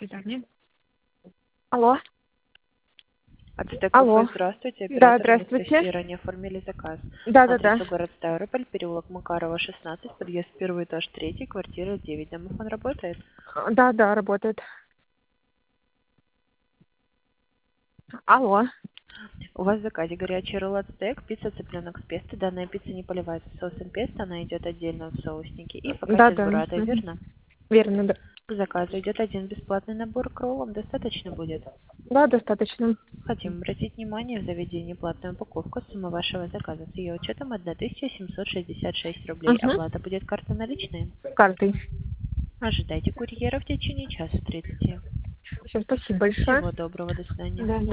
свидания. Алло. АЦТ Алло. Кафе, здравствуйте. Да, Оператор здравствуйте. Анастасия, ранее оформили заказ. Да. Адрес город Ставрополь, переулок Макарова, 16, подъезд 1, этаж 3, квартира 9. Домофон работает? Да, работает. Алло. У вас в заказе горячий ролл ацтек, пицца цыпленок с песто. Данная пицца не поливается соусом песто, она идет отдельно в соусники. И фокаччи с Да. бурратой, верно? Верно, да. К заказу идет один бесплатный набор к роллам, достаточно будет? Да, достаточно. Хотим обратить внимание в заведении платную упаковку. Сумма вашего заказа с ее учетом 1766 рублей. Угу. Оплата будет карта наличные. Картой. Ожидайте курьера в течение часа 30. Все, спасибо большое. Всего доброго, до свидания. Да.